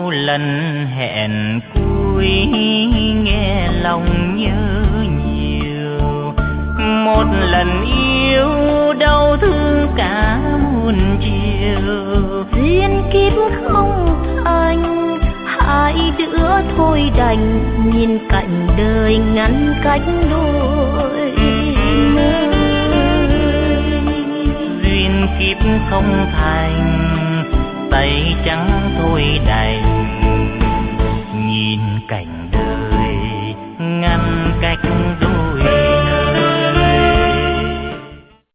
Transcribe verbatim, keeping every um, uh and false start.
lần hẹn cuối nghe lòng nhớ nhiều, một lần yêu đau thương cả muôn chiều. Duyên kiếp không thành, hai đứa thôi đành nhìn cảnh đời ngăn cách đôi nơi. Duyên kiếp không thành, tay trắng thôi đành nhìn cảnh đời ngăn cách